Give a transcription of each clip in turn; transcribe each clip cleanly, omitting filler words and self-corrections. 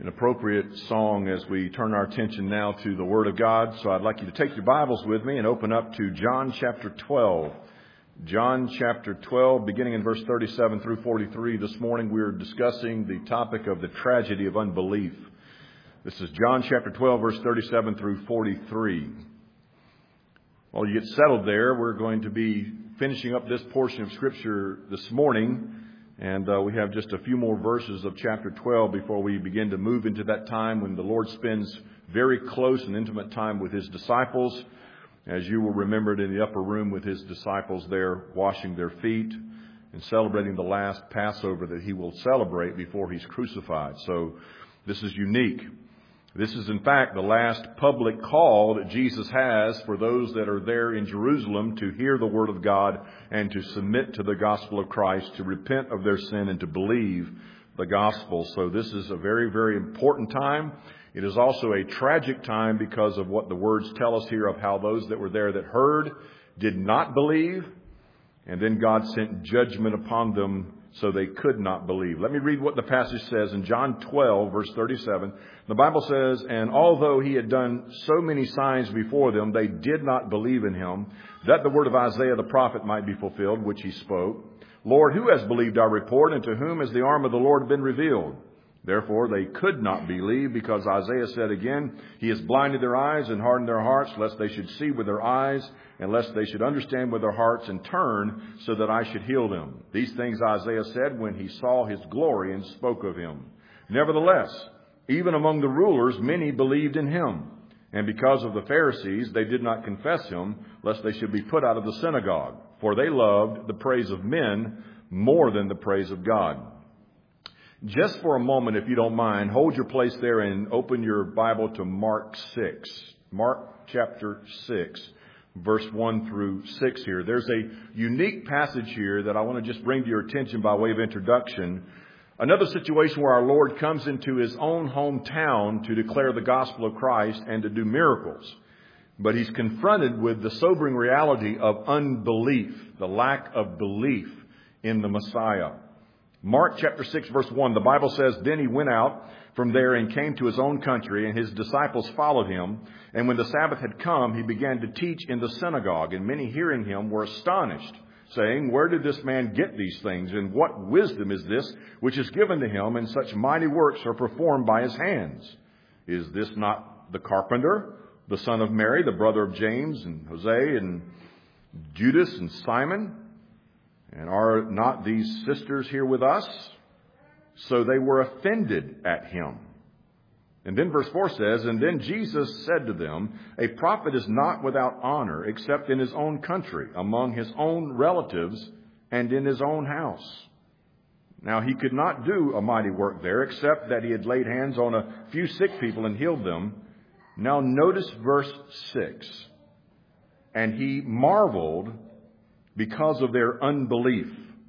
an appropriate song as we turn our attention now to the Word of God. So I'd like you to take your Bibles with me and open up to John chapter 12. John chapter 12, beginning in verse 37 through 43. This morning we're discussing the topic of the tragedy of unbelief. This is John chapter 12, verse 37 through 43. While you get settled there, we're going to be finishing up this portion of Scripture this morning. And we have just a few more verses of chapter 12 before we begin to move into that time when the Lord spends very close and intimate time with His disciples. As you will remember, in the upper room with His disciples there, washing their feet and celebrating the last Passover that He will celebrate before He's crucified. So this is unique. This is, in fact, the last public call that Jesus has for those that are there in Jerusalem to hear the Word of God and to submit to the gospel of Christ, to repent of their sin and to believe the gospel. So this is a very, very important time. It is also a tragic time because of what the words tell us here of how those that were there that heard did not believe, and then God sent judgment upon them so they could not believe. Let me read what the passage says in John 12, verse 37. The Bible says, "And although He had done so many signs before them, they did not believe in Him, that the word of Isaiah the prophet might be fulfilled, which he spoke. Lord, who has believed our report, and to whom has the arm of the Lord been revealed? Therefore they could not believe, because Isaiah said again, He has blinded their eyes and hardened their hearts, lest they should see with their eyes, and lest they should understand with their hearts and turn, so that I should heal them. These things Isaiah said when he saw His glory and spoke of Him. Nevertheless, even among the rulers many believed in Him. And because of the Pharisees they did not confess Him, lest they should be put out of the synagogue. For they loved the praise of men more than the praise of God." Just for a moment, if you don't mind, hold your place there and open your Bible to Mark 6. Mark chapter 6, verse 1 through 6 here. There's a unique passage here that I want to just bring to your attention by way of introduction. Another situation where our Lord comes into His own hometown to declare the gospel of Christ and to do miracles. But He's confronted with the sobering reality of unbelief, the lack of belief in the Messiah. Mark chapter 6, verse 1, the Bible says, "Then He went out from there and came to His own country, and His disciples followed Him. And when the Sabbath had come, He began to teach in the synagogue. And many hearing Him were astonished, saying, 'Where did this man get these things? And what wisdom is this which is given to Him? And such mighty works are performed by His hands. Is this not the carpenter, the son of Mary, the brother of James and Jose and Judas and Simon? And are not these sisters here with us?' So they were offended at Him." And then verse 4 says, "And then Jesus said to them, 'A prophet is not without honor except in his own country, among his own relatives, and in his own house.' Now He could not do a mighty work there, except that He had laid hands on a few sick people and healed them." Now notice verse 6. "And He marveled because of their unbelief."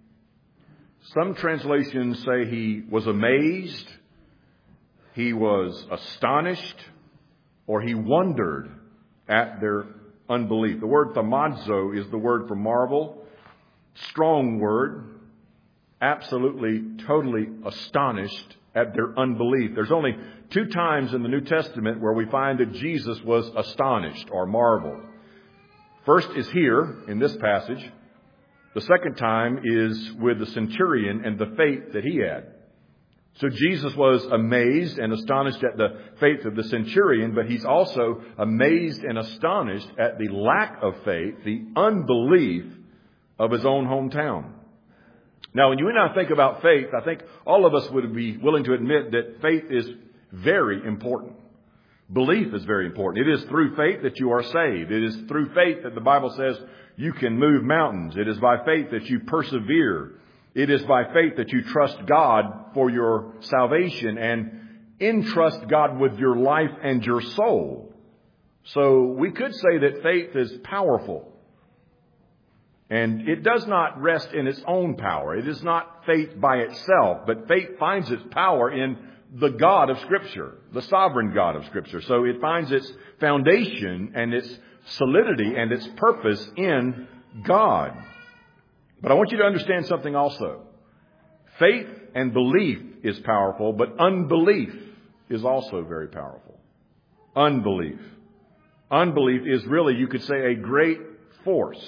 Some translations say He was amazed, He was astonished, or He wondered at their unbelief. The word thaumazo is the word for marvel. Strong word. Absolutely, totally astonished at their unbelief. There's only 2 times in the New Testament where we find that Jesus was astonished or marveled. First is here in this passage. The second time is with the centurion and the faith that he had. So Jesus was amazed and astonished at the faith of the centurion, but He's also amazed and astonished at the lack of faith, the unbelief of His own hometown. Now, when you and I think about faith, I think all of us would be willing to admit that faith is very important. Belief is very important. It is through faith that you are saved. It is through faith that the Bible says you can move mountains. It is by faith that you persevere. It is by faith that you trust God for your salvation and entrust God with your life and your soul. So we could say that faith is powerful. And it does not rest in its own power. It is not faith by itself, but faith finds its power in the God of Scripture, the sovereign God of Scripture. So it finds its foundation and its solidity and its purpose in God. But I want you to understand something also. Faith and belief is powerful, but unbelief is also very powerful. Unbelief. Unbelief is really, you could say, a great force.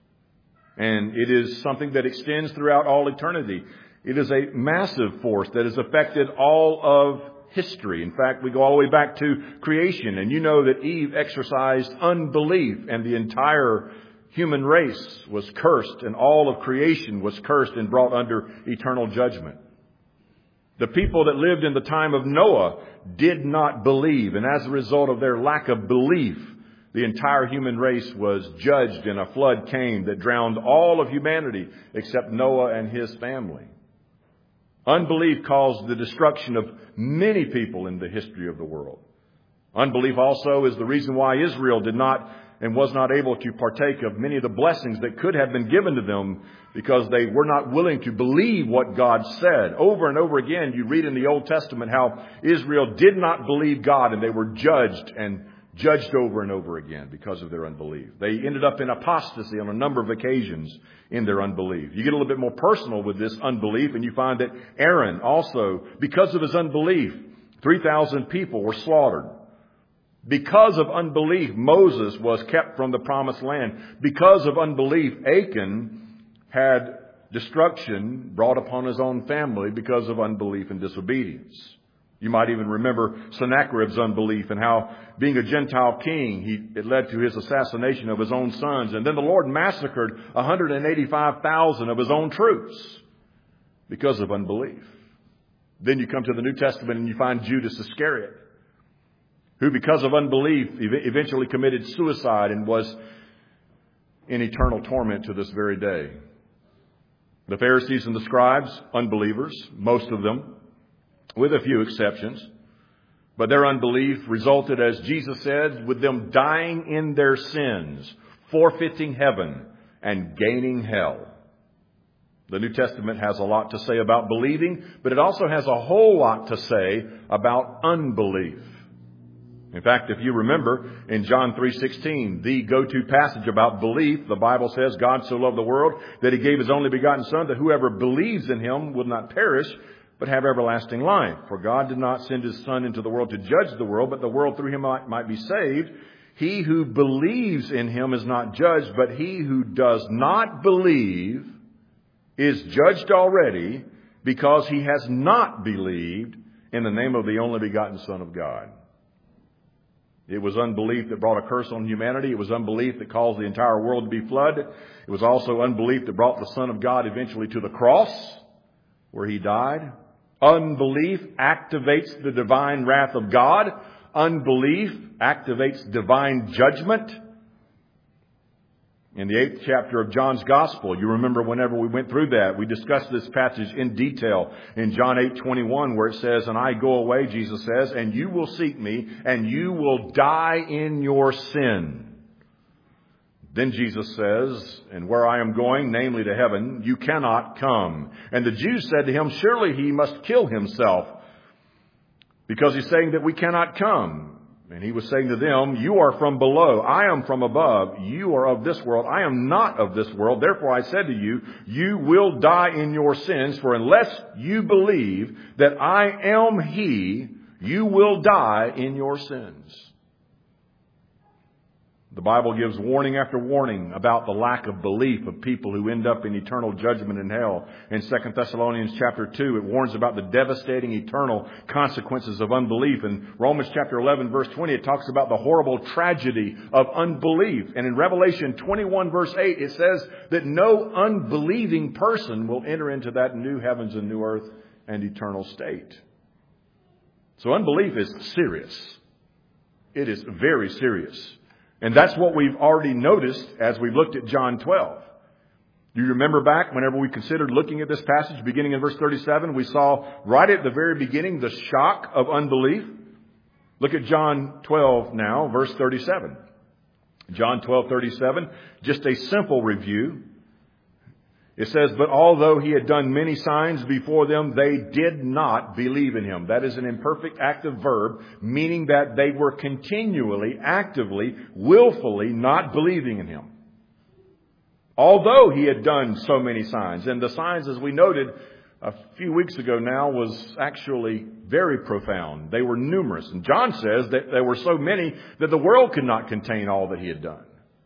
And it is something that extends throughout all eternity. It is a massive force that has affected all of history. In fact, we go all the way back to creation, and you know that Eve exercised unbelief, and the entire human race was cursed, and all of creation was cursed and brought under eternal judgment. The people that lived in the time of Noah did not believe, and as a result of their lack of belief, the entire human race was judged, and a flood came that drowned all of humanity except Noah and his family. Unbelief caused the destruction of many people in the history of the world. Unbelief also is the reason why Israel did not and was not able to partake of many of the blessings that could have been given to them because they were not willing to believe what God said. Over and over again, you read in the Old Testament how Israel did not believe God, and they were judged over and over again because of their unbelief. They ended up in apostasy on a number of occasions in their unbelief. You get a little bit more personal with this unbelief, and you find that Aaron also, because of his unbelief, 3,000 people were slaughtered. Because of unbelief, Moses was kept from the promised land. Because of unbelief, Achan had destruction brought upon his own family because of unbelief and disobedience. You might even remember Sennacherib's unbelief and how, being a Gentile king, it led to his assassination of his own sons. And then the Lord massacred 185,000 of his own troops because of unbelief. Then you come to the New Testament and you find Judas Iscariot, who because of unbelief eventually committed suicide and was in eternal torment to this very day. The Pharisees and the scribes, unbelievers, most of them, with a few exceptions. But their unbelief resulted, as Jesus said, with them dying in their sins, forfeiting heaven, and gaining hell. The New Testament has a lot to say about believing, but it also has a whole lot to say about unbelief. In fact, if you remember in John 3:16, the go-to passage about belief, the Bible says, God so loved the world that he gave his only begotten Son, that whoever believes in him will not perish, but have everlasting life. For God did not send his Son into the world to judge the world, but the world through him might be saved. He who believes in him is not judged, but he who does not believe is judged already, because he has not believed in the name of the only begotten Son of God. It was unbelief that brought a curse on humanity. It was unbelief that caused the entire world to be flooded. It was also unbelief that brought the Son of God eventually to the cross, where he died. Unbelief activates the divine wrath of God. Unbelief activates divine judgment. In the 8th chapter of John's Gospel, you remember whenever we went through that, we discussed this passage in detail in John 8:21, where it says, and I go away, Jesus says, and you will seek me, and you will die in your sin. Then Jesus says, and where I am going, namely to heaven, you cannot come. And the Jews said to him, surely he must kill himself, because he's saying that we cannot come. And he was saying to them, you are from below, I am from above. You are of this world, I am not of this world. Therefore I said to you, you will die in your sins, for unless you believe that I am he, you will die in your sins. The Bible gives warning after warning about the lack of belief of people who end up in eternal judgment in hell. In 2 Thessalonians chapter 2, it warns about the devastating eternal consequences of unbelief. In Romans chapter 11, verse 20, it talks about the horrible tragedy of unbelief. And in Revelation 21, verse 8, it says that no unbelieving person will enter into that new heavens and new earth and eternal state. So unbelief is serious. It is very serious. And that's what we've already noticed as we've looked at John 12. You remember back whenever we considered looking at this passage, beginning in verse 37, we saw right at the very beginning the shock of unbelief. Look at John 12 now, verse 37. John 12:37, just a simple review. It says, but although he had done many signs before them, they did not believe in him. That is an imperfect active verb, meaning that they were continually, actively, willfully not believing in him. Although he had done so many signs. And the signs, as we noted, a few weeks ago now was actually very profound. They were numerous. And John says that there were so many that the world could not contain all that he had done.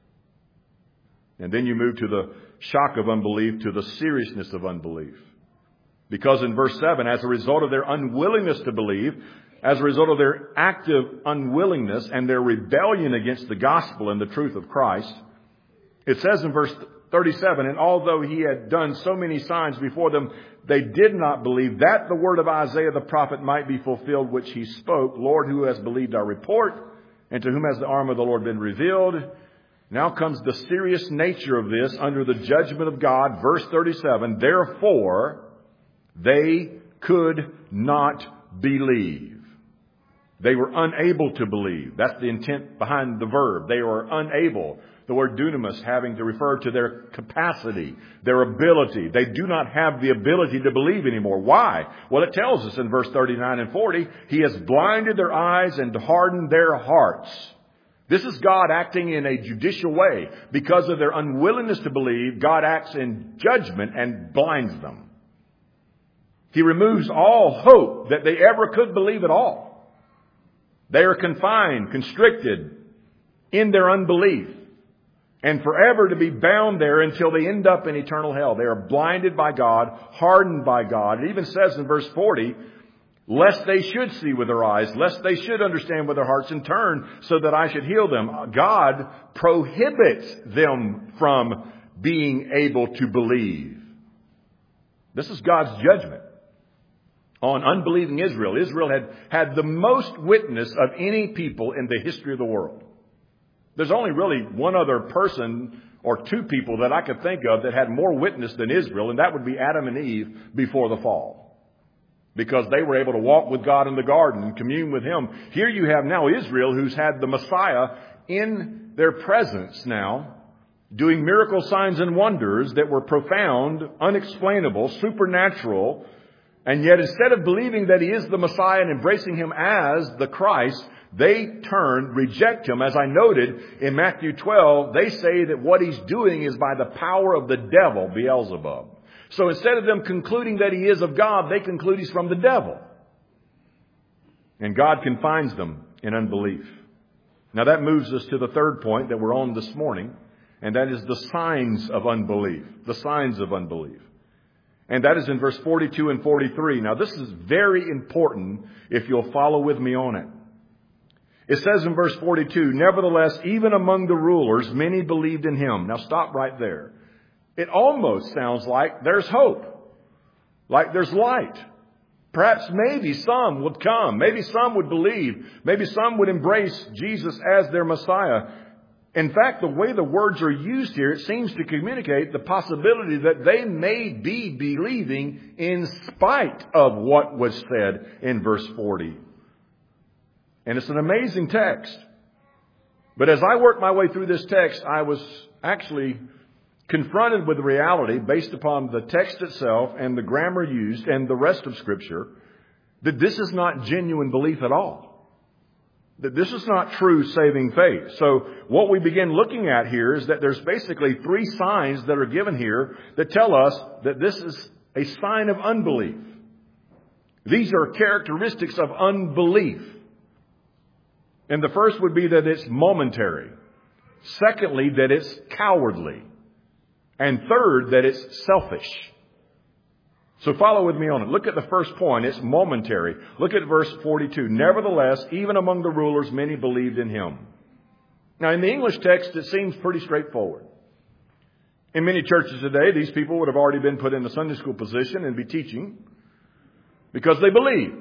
And then you move to the shock of unbelief, to the seriousness of unbelief. Because in verse 7, as a result of their unwillingness to believe, as a result of their active unwillingness and their rebellion against the gospel and the truth of Christ, it says in verse 37, and although he had done so many signs before them, they did not believe, that the word of Isaiah the prophet might be fulfilled, which he spoke, Lord, who has believed our report, and to whom has the arm of the Lord been revealed? Now comes the serious nature of this under the judgment of God. Verse 37, therefore they could not believe. They were unable to believe. That's the intent behind the verb. They were unable. The word dunamis having to refer to their capacity, their ability. They do not have the ability to believe anymore. Why? Well, it tells us in verse 39 and 40, he has blinded their eyes and hardened their hearts. This is God acting in a judicial way. Because of their unwillingness to believe, God acts in judgment and blinds them. He removes all hope that they ever could believe at all. They are confined, constricted in their unbelief, and forever to be bound there until they end up in eternal hell. They are blinded by God, hardened by God. It even says in verse 40, lest they should see with their eyes, lest they should understand with their hearts and turn so that I should heal them. God prohibits them from being able to believe. This is God's judgment on unbelieving Israel. Israel had the most witness of any people in the history of the world. There's only really one other person or two people that I could think of that had more witness than Israel, and that would be Adam and Eve before the fall. Because they were able to walk with God in the garden and commune with Him. Here you have now Israel, who's had the Messiah in their presence now, doing miracle signs and wonders that were profound, unexplainable, supernatural. And yet instead of believing that He is the Messiah and embracing Him as the Christ, they reject Him. As I noted in Matthew 12, they say that what He's doing is by the power of the devil, Beelzebub. So instead of them concluding that He is of God, they conclude He's from the devil. And God confines them in unbelief. Now that moves us to the third point that we're on this morning, and that is the signs of unbelief. The signs of unbelief. And that is in verse 42 and 43. Now this is very important if you'll follow with me on it. It says in verse 42, nevertheless, even among the rulers, many believed in Him. Now stop right there. It almost sounds like there's hope. Like there's light. Perhaps maybe some would come. Maybe some would believe. Maybe some would embrace Jesus as their Messiah. In fact, the way the words are used here, it seems to communicate the possibility that they may be believing in spite of what was said in verse 40. And it's an amazing text. But as I worked my way through this text, I was actually confronted with the reality, based upon the text itself and the grammar used and the rest of Scripture, that this is not genuine belief at all. That this is not true saving faith. So what we begin looking at here is that there's basically three signs that are given here that tell us that this is a sign of unbelief. These are characteristics of unbelief. And the first would be that it's momentary. Secondly, that it's cowardly. And third, that it's selfish. So follow with me on it. Look at the first point. It's momentary. Look at verse 42. Nevertheless, even among the rulers, many believed in Him. Now, in the English text, it seems pretty straightforward. In many churches today, these people would have already been put in the Sunday school position and be teaching because they believed.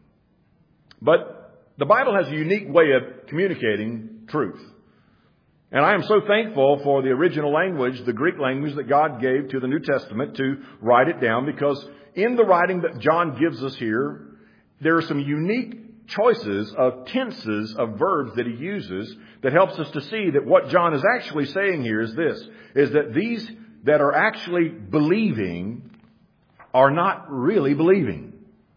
But the Bible has a unique way of communicating truth. And I am so thankful for the original language, the Greek language that God gave to the New Testament to write it down, because in the writing that John gives us here, there are some unique choices of tenses of verbs that he uses that helps us to see that what John is actually saying here is this, is that these that are actually believing are not really believing.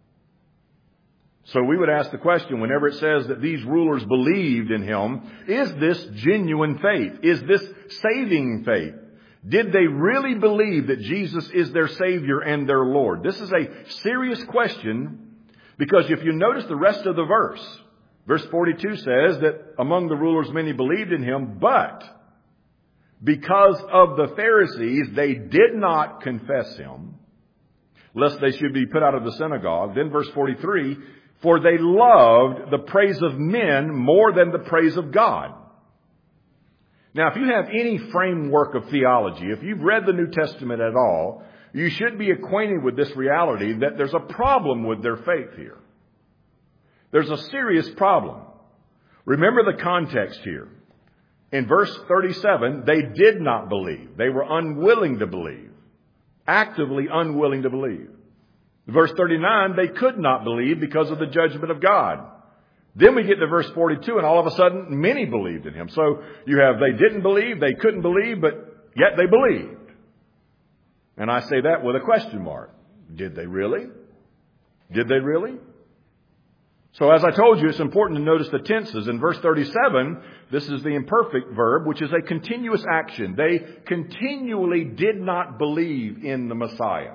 So we would ask the question, whenever it says that these rulers believed in Him, is this genuine faith? Is this saving faith? Did they really believe that Jesus is their Savior and their Lord? This is a serious question, because if you notice the rest of the verse, verse 42 says that among the rulers many believed in him, but because of the Pharisees they did not confess him, lest they should be put out of the synagogue. Then verse 43, for they loved the praise of men more than the praise of God. Now, if you have any framework of theology, if you've read the New Testament at all, you should be acquainted with this reality that there's a problem with their faith here. There's a serious problem. Remember the context here. In verse 37, they did not believe. They were unwilling to believe. Actively unwilling to believe. Verse 39, they could not believe because of the judgment of God. Then we get to verse 42, and all of a sudden, many believed in him. So you have they didn't believe, they couldn't believe, but yet they believed. And I say that with a question mark. Did they really? Did they really? So as I told you, it's important to notice the tenses. In verse 37, this is the imperfect verb, which is a continuous action. They continually did not believe in the Messiah.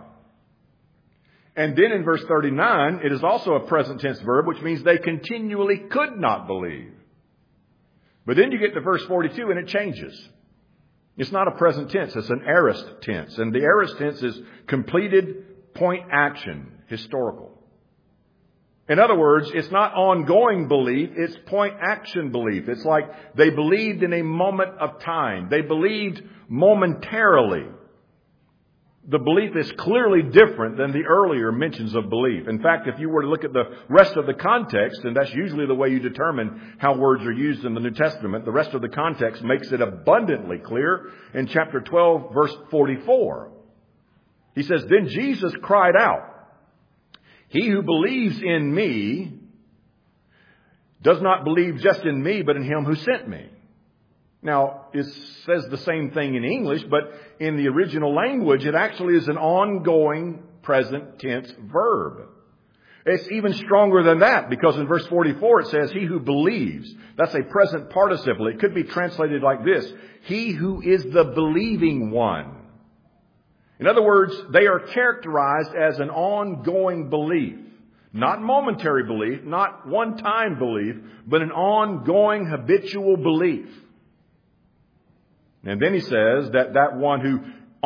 And then in verse 39, it is also a present tense verb, which means they continually could not believe. But then you get to verse 42 and it changes. It's not a present tense, it's an aorist tense. And the aorist tense is completed point action, historical. In other words, it's not ongoing belief, it's point action belief. It's like they believed in a moment of time. They believed momentarily. The belief is clearly different than the earlier mentions of belief. In fact, if you were to look at the rest of the context, and that's usually the way you determine how words are used in the New Testament, the rest of the context makes it abundantly clear. In chapter 12, verse 44, he says, then Jesus cried out, he who believes in me does not believe just in me, but in him who sent me. Now, it says the same thing in English, but in the original language, it actually is an ongoing present tense verb. It's even stronger than that, because in verse 44 it says, he who believes. That's a present participle. It could be translated like this, he who is the believing one. In other words, they are characterized as an ongoing belief. Not momentary belief, not one-time belief, but an ongoing habitual belief. And then he says that one who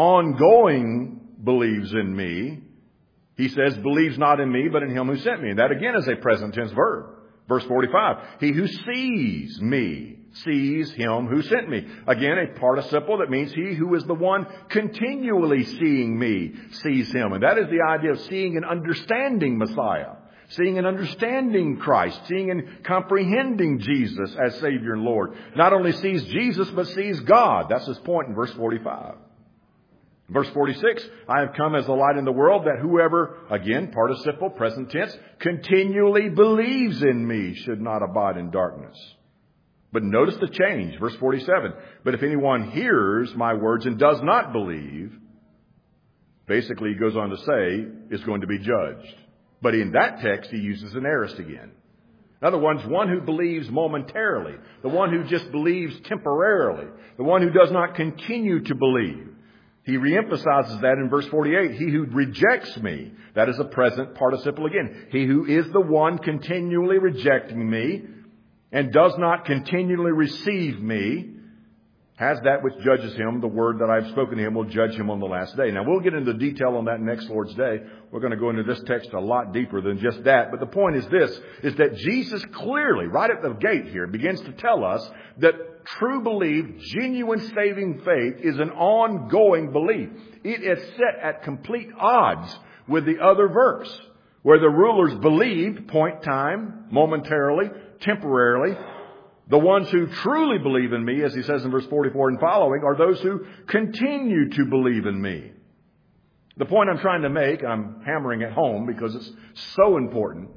ongoing believes in me, he says, believes not in me, but in him who sent me. And that again is a present tense verb. Verse 45, he who sees me, sees him who sent me. Again, a participle that means he who is the one continually seeing me, sees him. And that is the idea of seeing and understanding Messiah. Seeing and understanding Christ, seeing and comprehending Jesus as Savior and Lord. Not only sees Jesus, but sees God. That's his point in verse 45. Verse 46, I have come as a light in the world, that whoever, again, participle, present tense, continually believes in me should not abide in darkness. But notice the change, verse 47. But if anyone hears my words and does not believe, basically he goes on to say, is going to be judged. But in that text, he uses an aorist again. In other words, one who believes momentarily, the one who just believes temporarily, the one who does not continue to believe. He reemphasizes that in verse 48. He who rejects me, that is a present participle again. He who is the one continually rejecting me and does not continually receive me, has that which judges him. The word that I've spoken to him will judge him on the last day. Now, we'll get into detail on that next Lord's Day. We're going to go into this text a lot deeper than just that. But the point is this, is that Jesus clearly, right at the gate here, begins to tell us that true belief, genuine saving faith, is an ongoing belief. It is set at complete odds with the other verse, where the rulers believed, point time, momentarily, temporarily. The ones who truly believe in me, as he says in verse 44 and following, are those who continue to believe in me. The point I'm trying to make, I'm hammering it home because it's so important,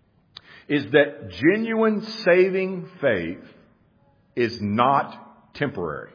is that genuine saving faith is not temporary.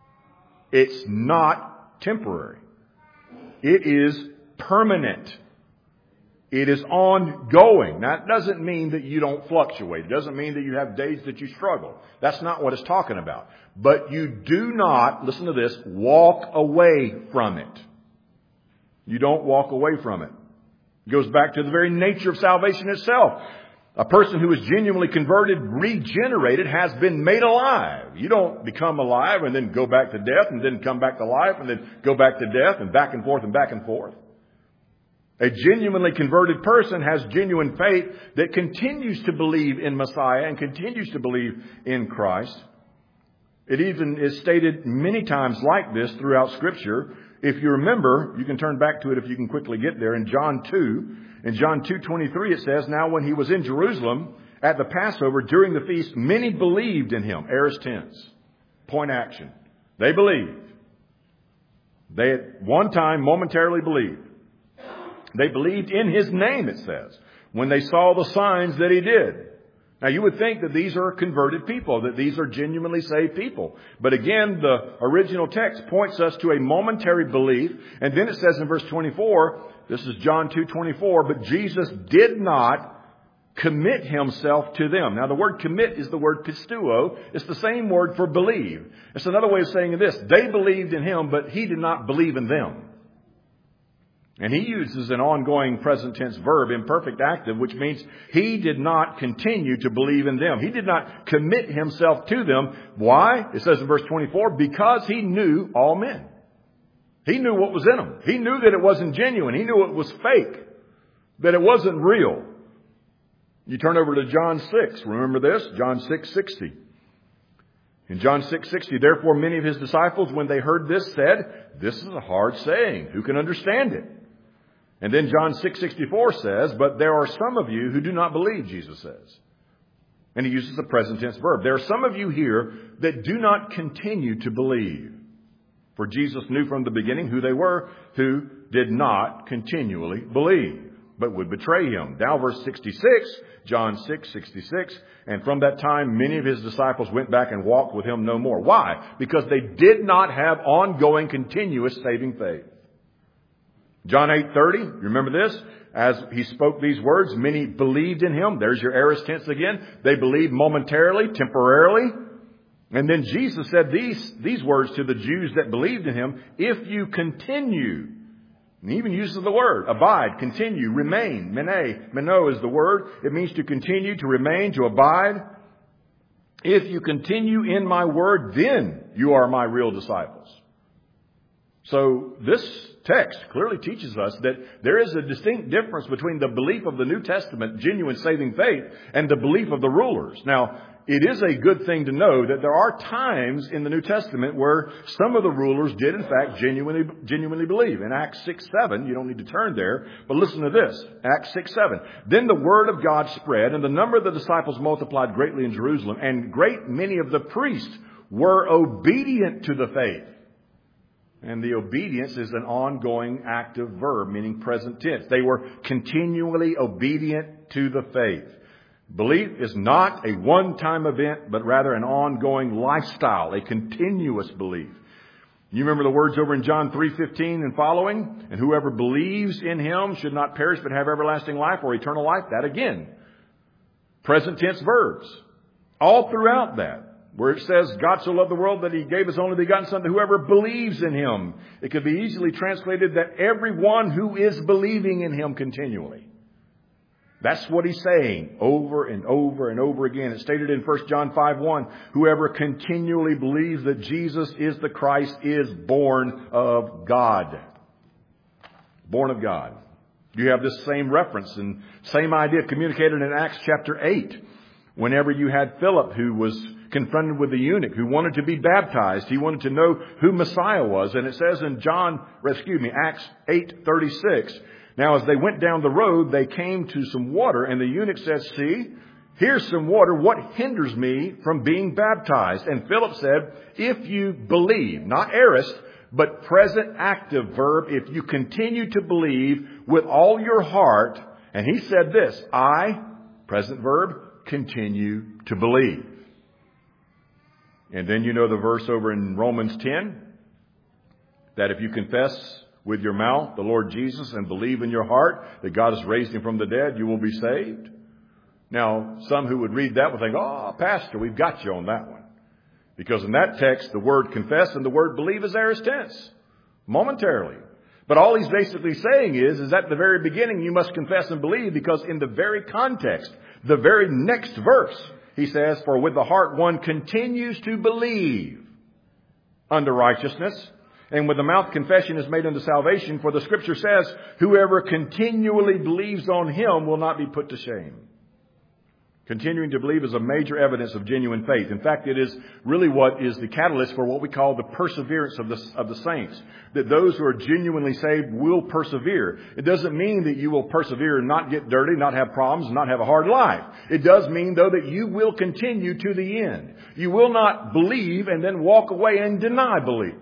It's not temporary. It is permanent. It is ongoing. Now, it doesn't mean that you don't fluctuate. It doesn't mean that you have days that you struggle. That's not what it's talking about. But you do not, listen to this, walk away from it. You don't walk away from it. It goes back to the very nature of salvation itself. A person who is genuinely converted, regenerated, has been made alive. You don't become alive and then go back to death and then come back to life and then go back to death and back and forth and back and forth. A genuinely converted person has genuine faith that continues to believe in Messiah and continues to believe in Christ. It even is stated many times like this throughout Scripture. If you remember, you can turn back to it if you can quickly get there. In John 2, in John 2:23 it says, "Now when he was in Jerusalem at the Passover during the feast, many believed in him." Aorist tense. Point action. They believed. They at one time momentarily believed. They believed in his name, it says, when they saw the signs that he did. Now, you would think that these are converted people, that these are genuinely saved people. But again, the original text points us to a momentary belief. And then it says in verse 24, this is John 2:24, "But Jesus did not commit himself to them." Now, the word commit is the word pisteuo. It's the same word for believe. It's another way of saying this. They believed in him, but he did not believe in them. And he uses an ongoing present tense verb, imperfect active, which means he did not continue to believe in them. He did not commit himself to them. Why? It says in verse 24, because he knew all men. He knew what was in them. He knew that it wasn't genuine. He knew it was fake, that it wasn't real. You turn over to John 6. Remember this? John 6:60. In John 6:60, "Therefore many of his disciples, when they heard this, said, 'This is a hard saying. Who can understand it?' And then John 6:64 says, 'But there are some of you who do not believe,' Jesus says." And he uses the present tense verb. There are some of you here that do not continue to believe. For Jesus knew from the beginning who they were who did not continually believe, but would betray him. Now verse 66, John 6:66, "And from that time many of his disciples went back and walked with him no more." Why? Because they did not have ongoing, continuous saving faith. John 8:30, remember this? As he spoke these words, many believed in him. There's your aorist tense again. They believed momentarily, temporarily. And then Jesus said these words to the Jews that believed in him, "If you continue," and he even uses the word, abide, continue, remain. Meno is the word. It means to continue, to remain, to abide. "If you continue in my word, then you are my real disciples." So this text clearly teaches us that there is a distinct difference between the belief of the New Testament, genuine saving faith, and the belief of the rulers. Now, it is a good thing to know that there are times in the New Testament where some of the rulers did, in fact, genuinely believe. In Acts 6:7, you don't need to turn there, but listen to this. Acts 6:7. "Then the word of God spread, and the number of the disciples multiplied greatly in Jerusalem, and great many of the priests were obedient to the faith." And the obedience is an ongoing active verb, meaning present tense. They were continually obedient to the faith. Belief is not a one-time event, but rather an ongoing lifestyle, a continuous belief. You remember the words over in John 3:15 and following? "And whoever believes in him should not perish but have everlasting life," or eternal life. That again, present tense verbs. All throughout that. Where it says, "God so loved the world that he gave his only begotten Son, that whoever believes in him." It could be easily translated that everyone who is believing in him continually. That's what he's saying over and over and over again. It's stated in 1 John 5:1, "Whoever continually believes that Jesus is the Christ is born of God." Born of God. You have this same reference and same idea communicated in Acts chapter 8. Whenever you had Philip, who was confronted with the eunuch who wanted to be baptized. He wanted to know who Messiah was. And it says in Acts 8:36, "Now as they went down the road, they came to some water, and the eunuch said, 'See, here's some water. What hinders me from being baptized?' And Philip said, 'If you believe,'" not aorist, but present active verb, "if you continue to believe with all your heart." And he said this, "I," present verb, "continue to believe." And then you know the verse over in Romans 10, that if you confess with your mouth the Lord Jesus and believe in your heart that God has raised him from the dead, you will be saved. Now, some who would read that would think, oh, Pastor, we've got you on that one. Because in that text, the word confess and the word believe is aorist tense, momentarily. But all he's basically saying is at the very beginning you must confess and believe, because in the very context, the very next verse, he says, for with the heart one continues to believe unto righteousness, and with the mouth confession is made unto salvation. For the Scripture says, whoever continually believes on him will not be put to shame. Continuing to believe is a major evidence of genuine faith. In fact, it is really what is the catalyst for what we call the perseverance of the saints. That those who are genuinely saved will persevere. It doesn't mean that you will persevere and not get dirty, not have problems, and not have a hard life. It does mean, though, that you will continue to the end. You will not believe and then walk away and deny belief.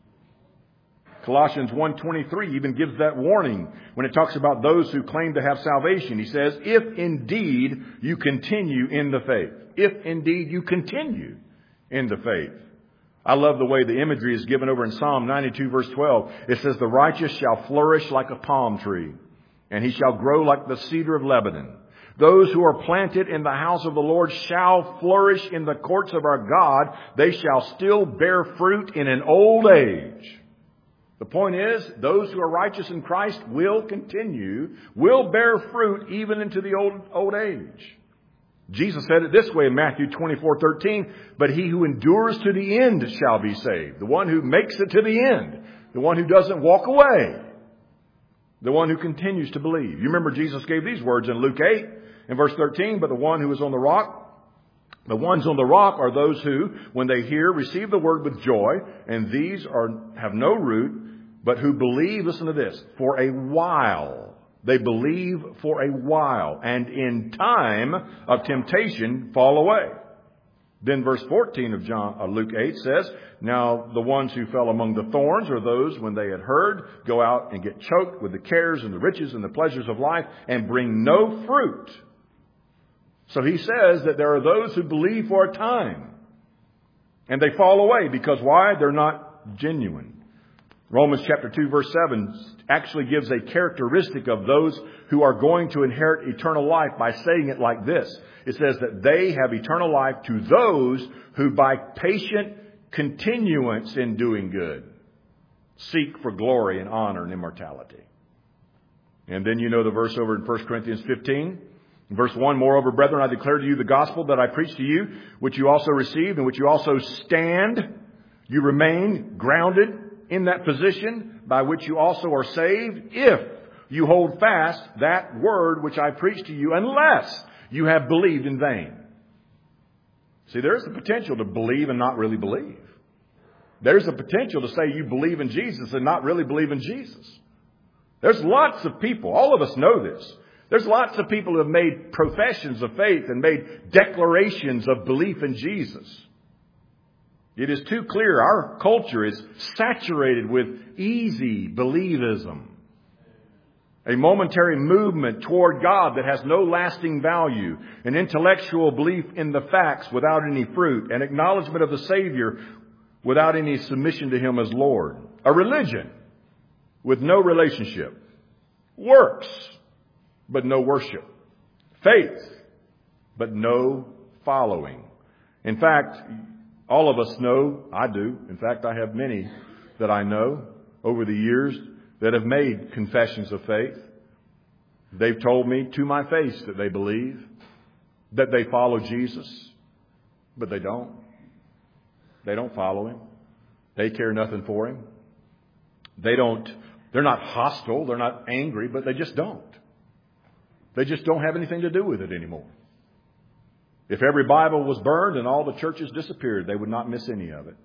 Colossians 1:23 even gives that warning when it talks about those who claim to have salvation. He says, if indeed you continue in the faith. If indeed you continue in the faith. I love the way the imagery is given over in Psalm 92 verse 12. It says, the righteous shall flourish like a palm tree, and he shall grow like the cedar of Lebanon. Those who are planted in the house of the Lord shall flourish in the courts of our God. They shall still bear fruit in an old age. The point is, those who are righteous in Christ will continue, will bear fruit even into the old age. Jesus said it this way in Matthew 24:13, but he who endures to the end shall be saved. The one who makes it to the end. The one who doesn't walk away. The one who continues to believe. You remember Jesus gave these words in Luke 8 in verse 13, but the one who is on the rock, the ones on the rock are those who, when they hear, receive the word with joy, and these have no root, but who believe, listen to this, for a while. They believe for a while, and in time of temptation fall away. Then verse 14 of Luke 8 says, now the ones who fell among the thorns are those, when they had heard, go out and get choked with the cares and the riches and the pleasures of life and bring no fruit. So he says that there are those who believe for a time, and they fall away because why? They're not genuine. Romans chapter 2 verse 7 actually gives a characteristic of those who are going to inherit eternal life by saying it like this. It says that they have eternal life to those who by patient continuance in doing good seek for glory and honor and immortality. And then you know the verse over in 1 Corinthians 15. Verse 1, moreover, brethren, I declare to you the gospel that I preached to you, which you also received, and which you also stand. You remain grounded in that position by which you also are saved, if you hold fast that word which I preached to you, unless you have believed in vain. See, there's the potential to believe and not really believe. There's the potential to say you believe in Jesus and not really believe in Jesus. There's lots of people, all of us know this. There's lots of people who have made professions of faith and made declarations of belief in Jesus. It is too clear our culture is saturated with easy believism. A momentary movement toward God that has no lasting value. An intellectual belief in the facts without any fruit. An acknowledgement of the Savior without any submission to Him as Lord. A religion with no relationship. Works, but no worship. Faith, but no following. In fact, all of us know, I do, in fact I have many that I know over the years that have made confessions of faith. They've told me to my face that they believe, that they follow Jesus, but they don't. They don't follow Him. They care nothing for Him. They're not hostile, they're not angry, but they just don't. They just don't have anything to do with it anymore. If every Bible was burned and all the churches disappeared, they would not miss any of it.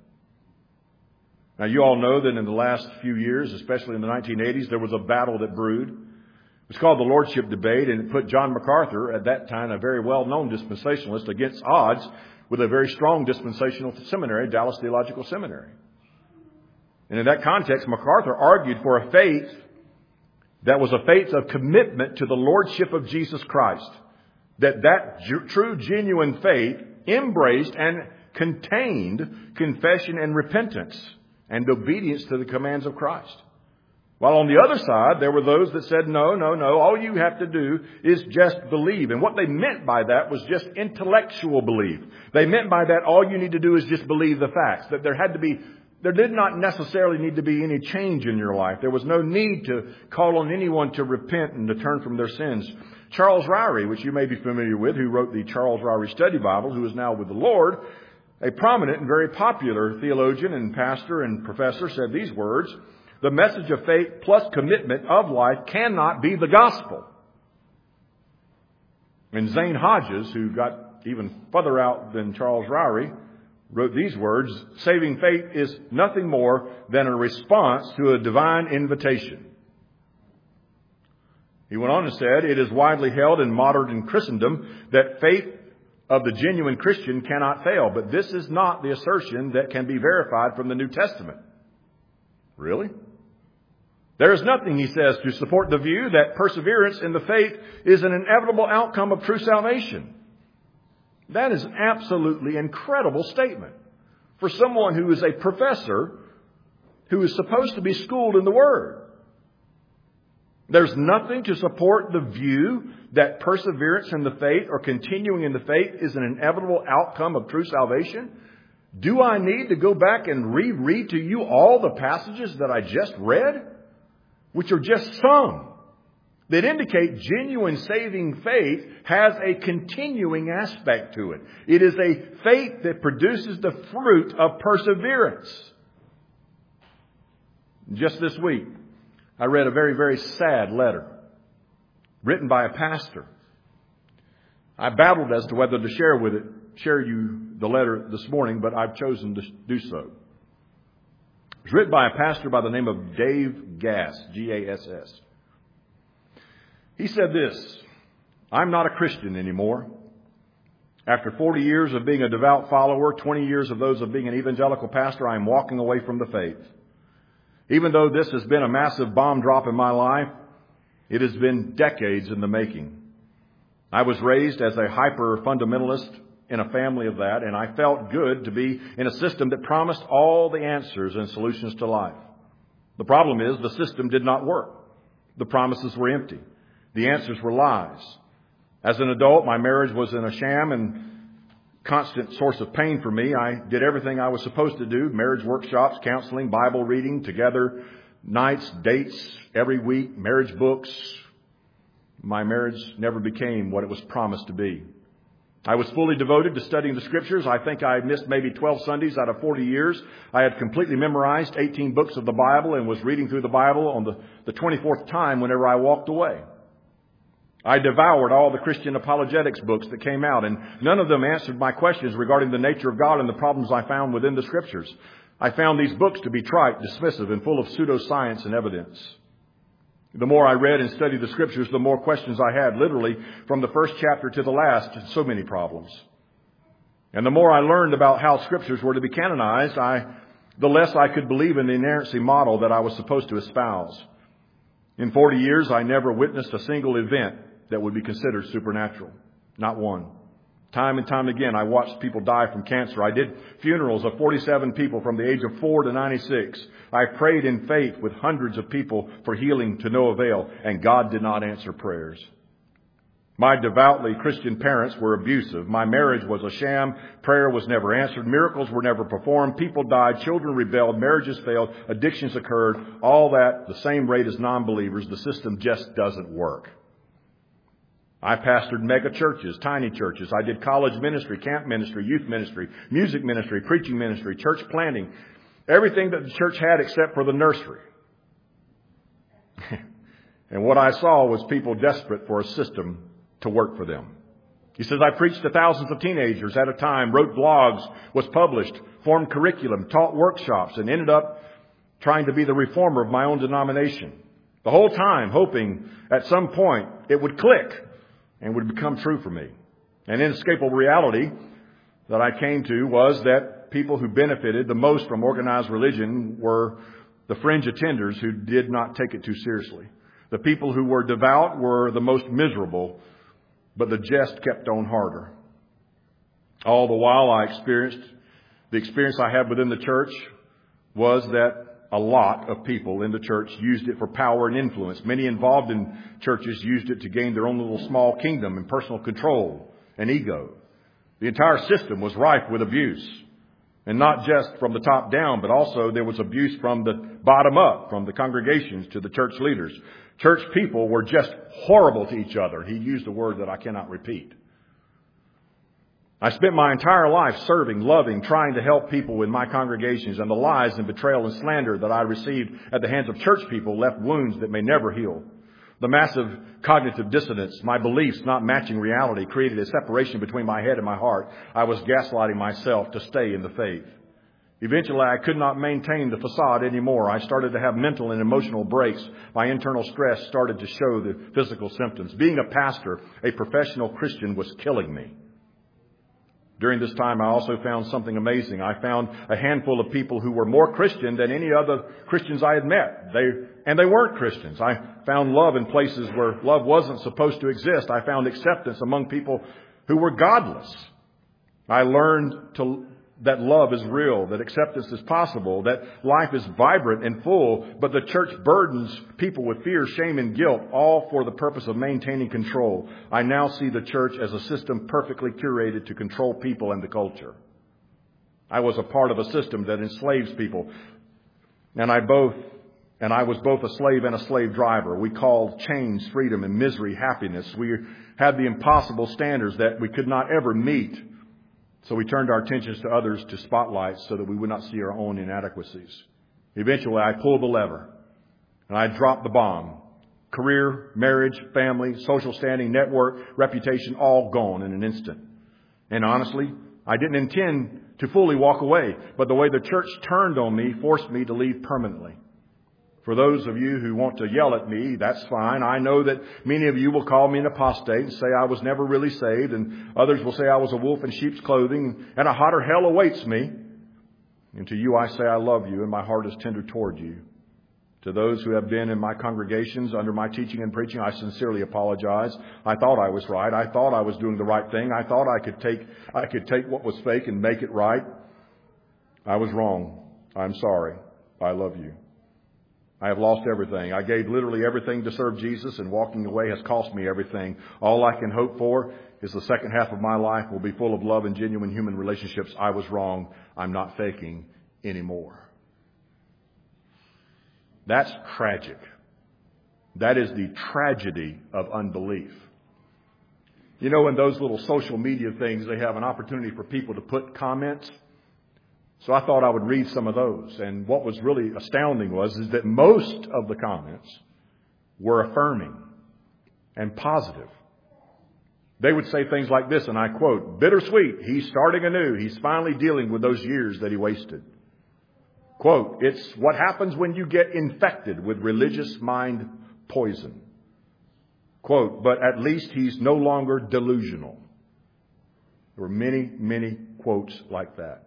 Now, you all know that in the last few years, especially in the 1980s, there was a battle that brewed. It was called the Lordship Debate, and it put John MacArthur, at that time a very well-known dispensationalist, against odds with a very strong dispensational seminary, Dallas Theological Seminary. And in that context, MacArthur argued for a faith that was a faith of commitment to the Lordship of Jesus Christ. That true, genuine faith embraced and contained confession and repentance and obedience to the commands of Christ. While on the other side, there were those that said, no, all you have to do is just believe. And what they meant by that was just intellectual belief. They meant by that, all you need to do is just believe the facts. That there did not necessarily need to be any change in your life. There was no need to call on anyone to repent and to turn from their sins. Charles Ryrie, which you may be familiar with, who wrote the Charles Ryrie Study Bible, who is now with the Lord, a prominent and very popular theologian and pastor and professor, said these words: the message of faith plus commitment of life cannot be the gospel. And Zane Hodges, who got even further out than Charles Ryrie, wrote these words: saving faith is nothing more than a response to a divine invitation. He went on and said, it is widely held in modern Christendom that faith of the genuine Christian cannot fail. But this is not the assertion that can be verified from the New Testament. Really? There is nothing, he says, to support the view that perseverance in the faith is an inevitable outcome of true salvation. That is an absolutely incredible statement for someone who is a professor who is supposed to be schooled in the Word. There's nothing to support the view that perseverance in the faith or continuing in the faith is an inevitable outcome of true salvation. Do I need to go back and reread to you all the passages that I just read, which are just some, that indicate genuine saving faith has a continuing aspect to it? It is a faith that produces the fruit of perseverance. Just this week, I read a very, very sad letter written by a pastor. I battled as to whether to share you the letter this morning, but I've chosen to do so. It's written by a pastor by the name of Dave Gass, G-A-S-S. He said this: I'm not a Christian anymore. After 40 years of being a devout follower, 20 years of those of being an evangelical pastor, I am walking away from the faith. Even though this has been a massive bomb drop in my life, it has been decades in the making. I was raised as a hyper-fundamentalist in a family of that, and I felt good to be in a system that promised all the answers and solutions to life. The problem is the system did not work. The promises were empty. The answers were lies. As an adult, my marriage was in a sham and constant source of pain for me. I did everything I was supposed to do: marriage workshops, counseling, Bible reading, together nights, dates every week, marriage books. My marriage never became what it was promised to be. I was fully devoted to studying the Scriptures. I think I missed maybe 12 Sundays out of 40 years. I had completely memorized 18 books of the Bible and was reading through the Bible on the 24th time whenever I walked away. I devoured all the Christian apologetics books that came out, and none of them answered my questions regarding the nature of God and the problems I found within the Scriptures. I found these books to be trite, dismissive, and full of pseudoscience and evidence. The more I read and studied the Scriptures, the more questions I had, literally from the first chapter to the last. So many problems. And the more I learned about how Scriptures were to be canonized, the less I could believe in the inerrancy model that I was supposed to espouse. In 40 years, I never witnessed a single event that would be considered supernatural. Not one. Time and time again, I watched people die from cancer. I did funerals of 47 people from the age of 4 to 96. I prayed in faith with hundreds of people for healing to no avail, and God did not answer prayers. My devoutly Christian parents were abusive. My marriage was a sham. Prayer was never answered. Miracles were never performed. People died. Children rebelled. Marriages failed. Addictions occurred. All that the same rate as non-believers. The system just doesn't work. I pastored mega churches, tiny churches. I did college ministry, camp ministry, youth ministry, music ministry, preaching ministry, church planting. Everything that the church had except for the nursery. And what I saw was people desperate for a system to work for them. He says, I preached to thousands of teenagers at a time, wrote blogs, was published, formed curriculum, taught workshops, and ended up trying to be the reformer of my own denomination. The whole time hoping at some point it would click and would become true for me. An inescapable reality that I came to was that people who benefited the most from organized religion were the fringe attenders who did not take it too seriously. The people who were devout were the most miserable, but the jest kept on harder. All the while the experience I had within the church was that a lot of people in the church used it for power and influence. Many involved in churches used it to gain their own little small kingdom and personal control and ego. The entire system was rife with abuse. And not just from the top down, but also there was abuse from the bottom up, from the congregations to the church leaders. Church people were just horrible to each other. He used a word that I cannot repeat. I spent my entire life serving, loving, trying to help people in my congregations, and the lies and betrayal and slander that I received at the hands of church people left wounds that may never heal. The massive cognitive dissonance, my beliefs not matching reality, created a separation between my head and my heart. I was gaslighting myself to stay in the faith. Eventually, I could not maintain the facade anymore. I started to have mental and emotional breaks. My internal stress started to show the physical symptoms. Being a pastor, a professional Christian, was killing me. During this time, I also found something amazing. I found a handful of people who were more Christian than any other Christians I had met. They weren't Christians. I found love in places where love wasn't supposed to exist. I found acceptance among people who were godless. I learned that love is real, that acceptance is possible, that life is vibrant and full, but the church burdens people with fear, shame, and guilt, all for the purpose of maintaining control. I now see the church as a system perfectly curated to control people and the culture. I was a part of a system that enslaves people, and I was both a slave and a slave driver. We called chains freedom and misery happiness. We had the impossible standards that we could not ever meet. So we turned our attentions to others to spotlights so that we would not see our own inadequacies. Eventually, I pulled the lever and I dropped the bomb. Career, marriage, family, social standing, network, reputation, all gone in an instant. And honestly, I didn't intend to fully walk away, but the way the church turned on me forced me to leave permanently. For those of you who want to yell at me, that's fine. I know that many of you will call me an apostate and say I was never really saved, and others will say I was a wolf in sheep's clothing, and a hotter hell awaits me. And to you I say I love you, and my heart is tender toward you. To those who have been in my congregations under my teaching and preaching, I sincerely apologize. I thought I was right. I thought I was doing the right thing. I thought I could take what was fake and make it right. I was wrong. I'm sorry. I love you. I have lost everything. I gave literally everything to serve Jesus, and walking away has cost me everything. All I can hope for is the second half of my life will be full of love and genuine human relationships. I was wrong. I'm not faking anymore. That's tragic. That is the tragedy of unbelief. You know, in those little social media things, they have an opportunity for people to put comments. So I thought I would read some of those. And what was really astounding is that most of the comments were affirming and positive. They would say things like this, and I quote, "Bittersweet, he's starting anew. He's finally dealing with those years that he wasted." Quote, "It's what happens when you get infected with religious mind poison." Quote, "But at least he's no longer delusional." There were many, many quotes like that.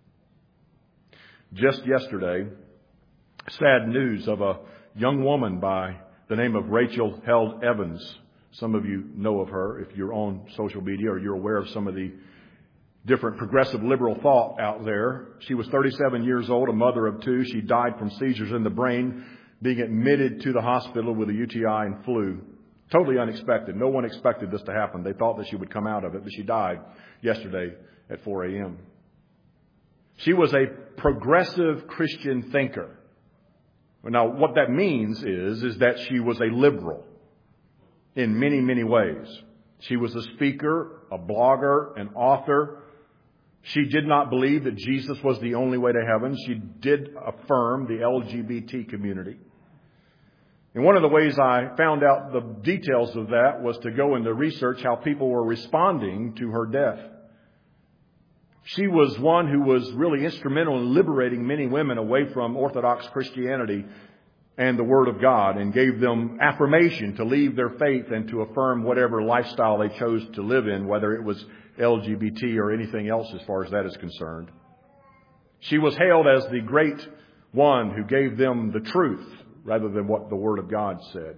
Just yesterday, sad news of a young woman by the name of Rachel Held Evans. Some of you know of her if you're on social media or you're aware of some of the different progressive liberal thought out there. She was 37 years old, a mother of two. She died from seizures in the brain, being admitted to the hospital with a UTI and flu. Totally unexpected. No one expected this to happen. They thought that she would come out of it, but she died yesterday at 4 a.m. She was a progressive Christian thinker. Now, what that means is that she was a liberal in many, many ways. She was a speaker, a blogger, an author. She did not believe that Jesus was the only way to heaven. She did affirm the LGBT community. And one of the ways I found out the details of that was to go into research how people were responding to her death. She was one who was really instrumental in liberating many women away from Orthodox Christianity and the Word of God, and gave them affirmation to leave their faith and to affirm whatever lifestyle they chose to live in, whether it was LGBT or anything else as far as that is concerned. She was hailed as the great one who gave them the truth rather than what the Word of God said.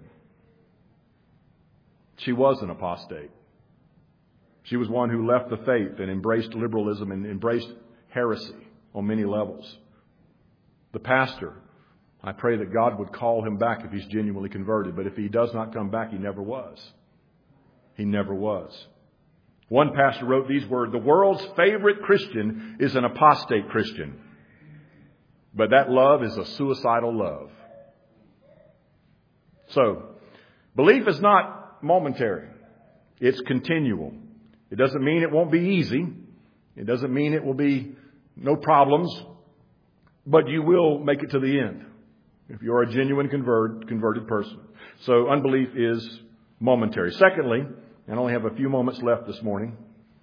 She was an apostate. She was one who left the faith and embraced liberalism and embraced heresy on many levels. The pastor I pray that God would call him back if he's genuinely converted. But if he does not come back, he never was. He never was. One pastor wrote these words, "The world's favorite Christian is an apostate Christian. But that love is a suicidal love." So, belief is not momentary. It's continual. It doesn't mean it won't be easy. It doesn't mean it will be no problems. But you will make it to the end if you're a genuine converted person. So unbelief is momentary. Secondly, and I only have a few moments left this morning,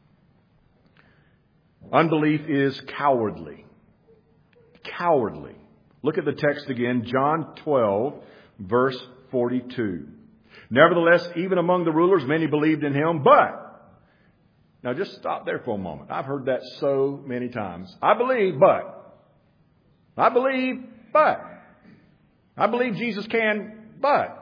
unbelief is cowardly. Cowardly. Look at the text again, John 12, verse 42. "Nevertheless, even among the rulers, many believed in him, but..." Now just stop there for a moment. I've heard that so many times. I believe, but. I believe, but. I believe Jesus can, but.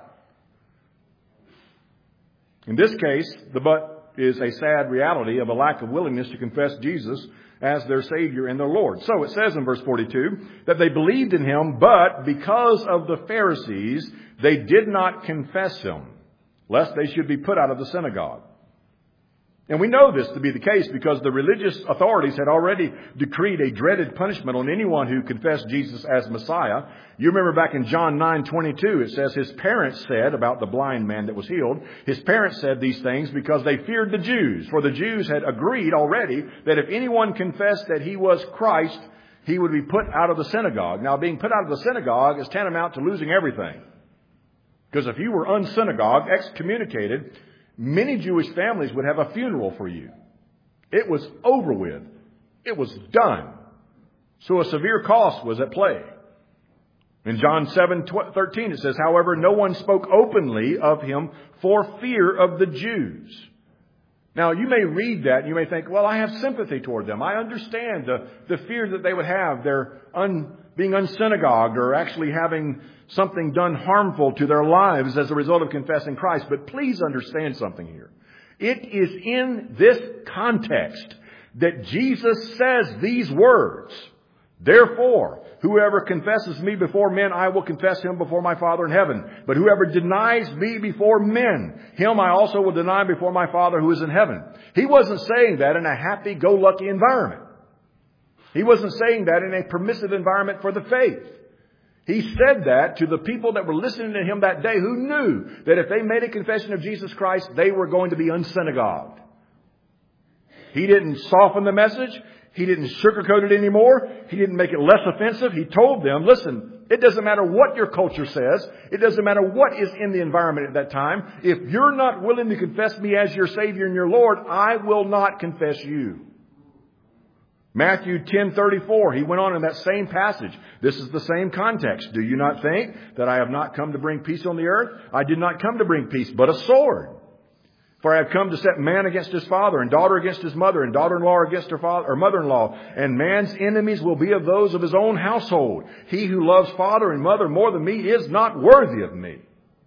In this case, the but is a sad reality of a lack of willingness to confess Jesus as their Savior and their Lord. So it says in verse 42 that they believed in him, but because of the Pharisees, they did not confess him, lest they should be put out of the synagogue. And we know this to be the case because the religious authorities had already decreed a dreaded punishment on anyone who confessed Jesus as Messiah. You remember back in John 9:22, it says his parents said about the blind man that was healed, his parents said these things because they feared the Jews. For the Jews had agreed already that if anyone confessed that he was Christ, he would be put out of the synagogue. Now, being put out of the synagogue is tantamount to losing everything. Because if you were unsynagogued, excommunicated, many Jewish families would have a funeral for you. It was over with. It was done. So a severe cost was at play. In John 7:13 it says, "However, no one spoke openly of him for fear of the Jews." Now, you may read that and you may think, well, I have sympathy toward them. I understand the fear that they would have. They're being unsynagogued or actually having something done harmful to their lives as a result of confessing Christ. But please understand something here. It is in this context that Jesus says these words. "Therefore, whoever confesses me before men, I will confess him before my Father in heaven. But whoever denies me before men, him I also will deny before my Father who is in heaven." He wasn't saying that in a happy-go-lucky environment. He wasn't saying that in a permissive environment for the faith. He said that to the people that were listening to him that day who knew that if they made a confession of Jesus Christ, they were going to be unsynagogued. He didn't soften the message. He didn't sugarcoat it anymore. He didn't make it less offensive. He told them, listen, it doesn't matter what your culture says. It doesn't matter what is in the environment at that time. If you're not willing to confess me as your Savior and your Lord, I will not confess you. Matthew 10:34, he went on in that same passage. This is the same context. "Do you not think that I have not come to bring peace on the earth? I did not come to bring peace, but a sword. For I have come to set man against his father, and daughter against his mother, and daughter-in-law against her father or mother-in-law. And man's enemies will be of those of his own household. He who loves father and mother more than me is not worthy of me.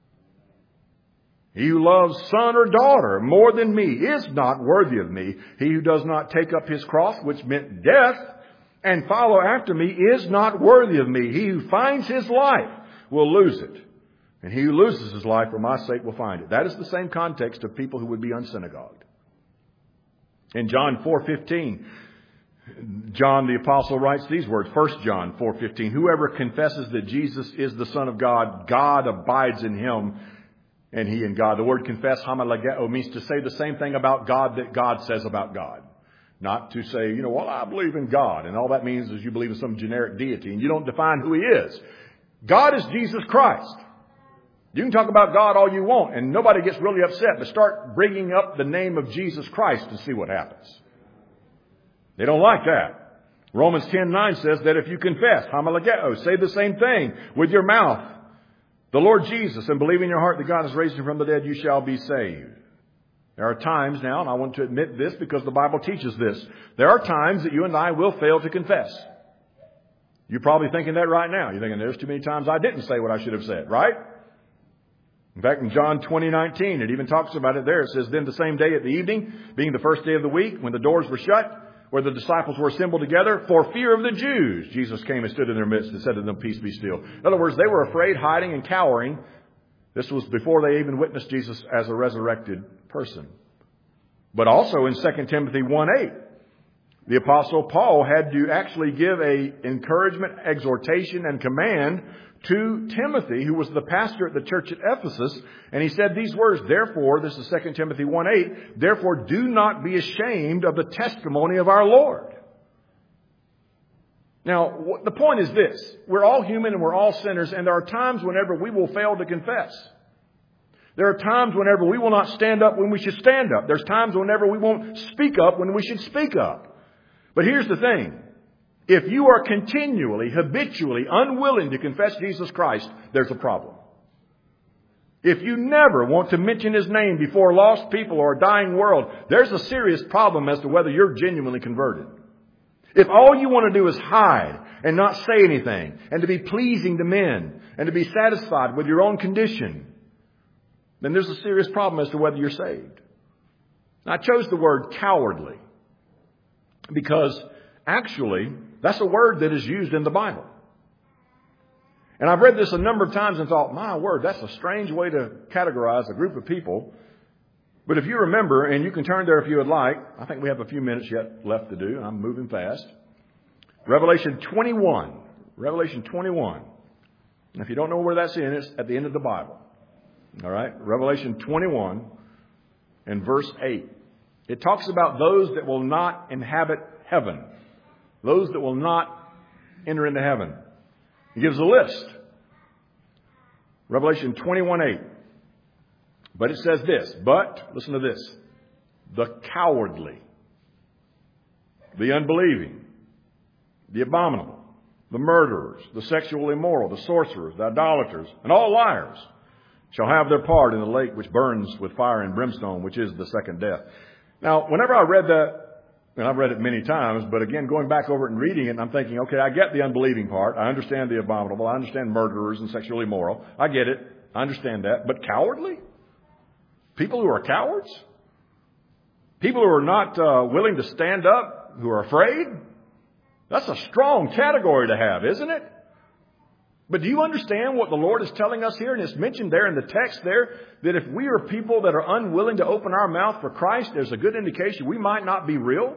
He who loves son or daughter more than me is not worthy of me. He who does not take up his cross," which meant death, "and follow after me is not worthy of me. He who finds his life will lose it. And he who loses his life for my sake will find it." That is the same context of people who would be unsynagogued. In John 4:15, John the Apostle writes these words, 1 John 4:15, "Whoever confesses that Jesus is the Son of God, God abides in him, and he in God." The word confess, homologeo, means to say the same thing about God that God says about God. Not to say, well, I believe in God. And all that means is you believe in some generic deity and you don't define who he is. God is Jesus Christ. You can talk about God all you want and nobody gets really upset, but start bringing up the name of Jesus Christ and see what happens. They don't like that. Romans 10:9 says that if you confess, homologeo, say the same thing with your mouth, the Lord Jesus, and believe in your heart that God has raised him from the dead, you shall be saved. There are times now, and I want to admit this because the Bible teaches this, there are times that you and I will fail to confess. You're probably thinking that right now. You're thinking, there's too many times I didn't say what I should have said, right? In fact, in John 20:19, it even talks about it there. It says, "Then the same day at the evening, being the first day of the week, when the doors were shut, where the disciples were assembled together for fear of the Jews. Jesus came and stood in their midst and said to them, peace be still. In other words, they were afraid, hiding and cowering. This was before they even witnessed Jesus as a resurrected person. But also in 2 Timothy 1:8, the Apostle Paul had to actually give a encouragement, exhortation, and command to Timothy, who was the pastor at the church at Ephesus. And he said these words, therefore, this is 2 Timothy 1:8, therefore do not be ashamed of the testimony of our Lord. Now, the point is this. We're all human and we're all sinners, and there are times whenever we will fail to confess. There are times whenever we will not stand up when we should stand up. There's times whenever we won't speak up when we should speak up. But here's the thing. If you are continually, habitually unwilling to confess Jesus Christ, there's a problem. If you never want to mention His name before lost people or a dying world, there's a serious problem as to whether you're genuinely converted. If all you want to do is hide and not say anything and to be pleasing to men and to be satisfied with your own condition, then there's a serious problem as to whether you're saved. Now, I chose the word cowardly because actually that's a word that is used in the Bible. And I've read this a number of times and thought, my word, that's a strange way to categorize a group of people. But if you remember, and you can turn there if you would like, I think we have a few minutes yet left to do. I'm moving fast. Revelation 21. Revelation 21. And if you don't know where that's in, it's at the end of the Bible. All right? Revelation 21 and verse 8. It talks about those that will not inhabit heaven. Those that will not enter into heaven. He gives a list. Revelation 21:8. But it says this, but, listen to this, the cowardly, the unbelieving, the abominable, the murderers, the sexually immoral, the sorcerers, the idolaters, and all liars shall have their part in the lake which burns with fire and brimstone, which is the second death. Now, whenever I read that, and I've read it many times, but again, going back over it and reading it, and I'm thinking, okay, I get the unbelieving part. I understand the abominable. I understand murderers and sexually immoral. I get it. I understand that. But cowardly? People who are cowards? People who are not willing to stand up, who are afraid? That's a strong category to have, isn't it? But do you understand what the Lord is telling us here? And it's mentioned there in the text there, that if we are people that are unwilling to open our mouth for Christ, there's a good indication we might not be real.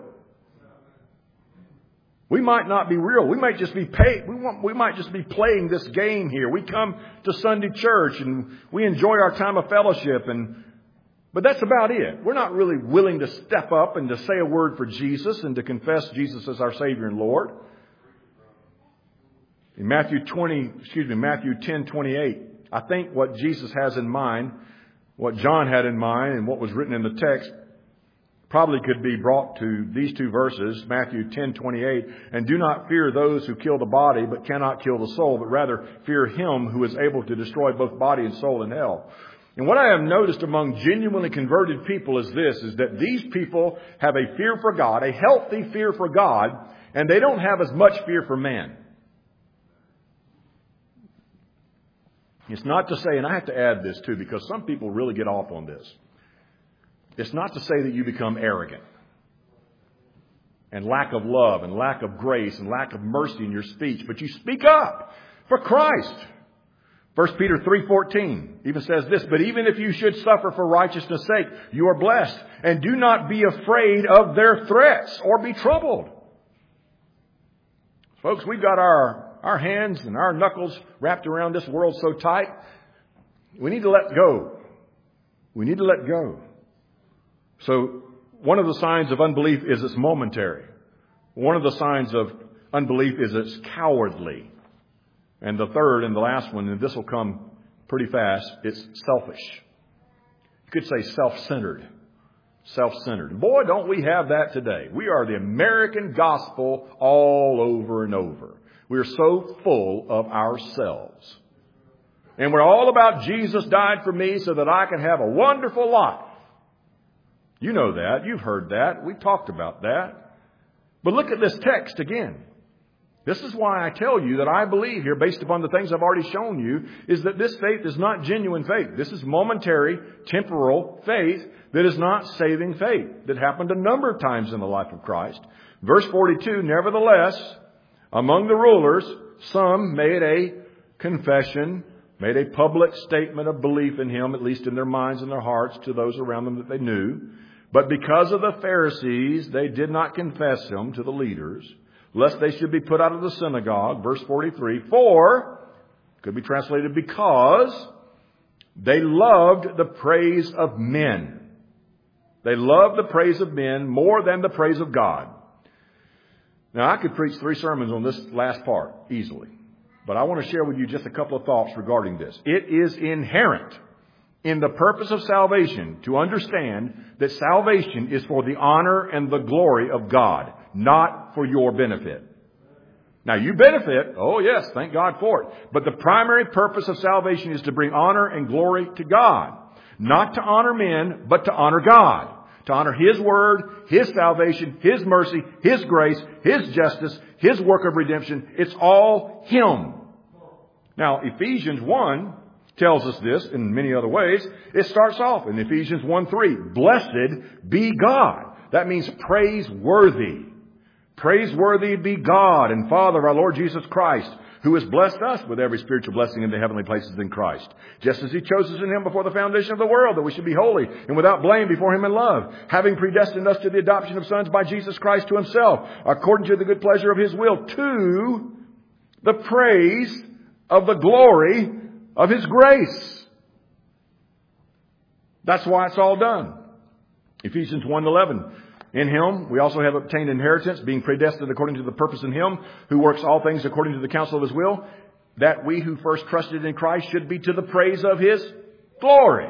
We might not be real. We might just be we might just be playing this game here. We come to Sunday church and we enjoy our time of fellowship, but that's about it. We're not really willing to step up and to say a word for Jesus and to confess Jesus as our Savior and Lord. In Matthew 10:28, I think what Jesus has in mind, what John had in mind, and what was written in the text probably could be brought to these two verses, Matthew 10:28, and do not fear those who kill the body but cannot kill the soul, but rather fear Him who is able to destroy both body and soul in hell. And what I have noticed among genuinely converted people is this, is that these people have a fear for God, a healthy fear for God, and they don't have as much fear for man. It's not to say, and I have to add this too, because some people really get off on this. It's not to say that you become arrogant and lack of love and lack of grace and lack of mercy in your speech, but you speak up for Christ. 1 Peter 3:14 even says this, but even if you should suffer for righteousness' sake, you are blessed, and do not be afraid of their threats or be troubled. Folks, we've got our hands and our knuckles wrapped around this world so tight, we need to let go. We need to let go. So one of the signs of unbelief is it's momentary. One of the signs of unbelief is it's cowardly. And the third and the last one, and this will come pretty fast, it's selfish. You could say self-centered. Self-centered. Boy, don't we have that today. We are the American gospel all over and over. We're so full of ourselves. And we're all about Jesus died for me so that I can have a wonderful life. You know that. You've heard that. We talked about that. But look at this text again. This is why I tell you that I believe here, based upon the things I've already shown you, is that this faith is not genuine faith. This is momentary, temporal faith that is not saving faith. That happened a number of times in the life of Christ. Verse 42, nevertheless, among the rulers, some made a confession, made a public statement of belief in Him, at least in their minds and their hearts, to those around them that they knew. But because of the Pharisees, they did not confess Him to the leaders, lest they should be put out of the synagogue. Verse 43, for, could be translated because, they loved the praise of men. They loved the praise of men more than the praise of God. Now, I could preach 3 sermons on this last part easily, but I want to share with you just a couple of thoughts regarding this. It is inherent in the purpose of salvation to understand that salvation is for the honor and the glory of God, not for your benefit. Now, you benefit. Oh, yes, thank God for it. But the primary purpose of salvation is to bring honor and glory to God. Not to honor men, but to honor God. To honor His Word, His salvation, His mercy, His grace, His justice, His work of redemption. It's all Him. Now, Ephesians 1 tells us this in many other ways. It starts off in Ephesians 1:3. Blessed be God. That means praiseworthy. Praiseworthy be God and Father of our Lord Jesus Christ, who has blessed us with every spiritual blessing in the heavenly places in Christ, just as He chose us in Him before the foundation of the world, that we should be holy and without blame before Him in love, having predestined us to the adoption of sons by Jesus Christ to Himself, according to the good pleasure of His will, to the praise of the glory of His grace. That's why it's all done. Ephesians 1:11. In Him we also have obtained inheritance, being predestined according to the purpose in Him, who works all things according to the counsel of His will, that we who first trusted in Christ should be to the praise of His glory.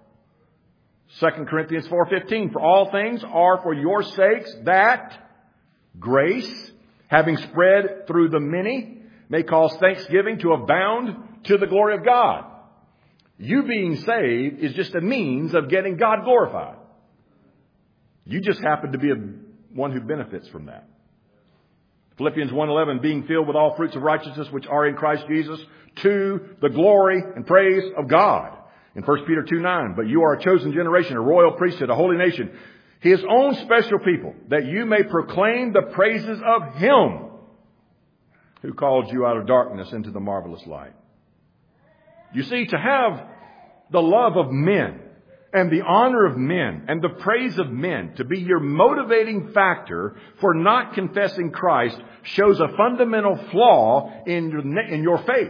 2 Corinthians 4:15. For all things are for your sakes, that grace, having spread through the many, may cause thanksgiving to abound to the glory of God. You being saved is just a means of getting God glorified. You just happen to be one who benefits from that. Philippians 1:11, being filled with all fruits of righteousness which are in Christ Jesus, to the glory and praise of God. In 1 Peter 2:9, but you are a chosen generation, a royal priesthood, a holy nation, His own special people, that you may proclaim the praises of Him who called you out of darkness into the marvelous light. You see, to have the love of men and the honor of men and the praise of men to be your motivating factor for not confessing Christ shows a fundamental flaw in your faith,